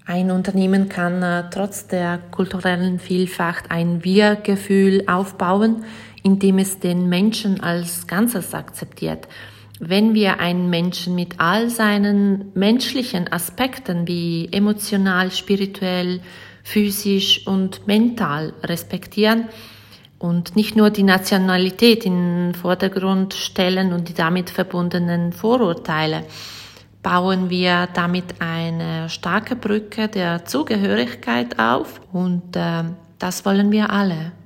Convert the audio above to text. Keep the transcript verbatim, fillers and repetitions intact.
Ein Unternehmen kann äh, trotz der kulturellen Vielfalt ein Wir-Gefühl aufbauen, indem es den Menschen als Ganzes akzeptiert. Wenn wir einen Menschen mit all seinen menschlichen Aspekten wie emotional, spirituell, physisch und mental respektieren und nicht nur die Nationalität in den Vordergrund stellen und die damit verbundenen Vorurteile, bauen wir damit eine starke Brücke der Zugehörigkeit auf und äh, das wollen wir alle.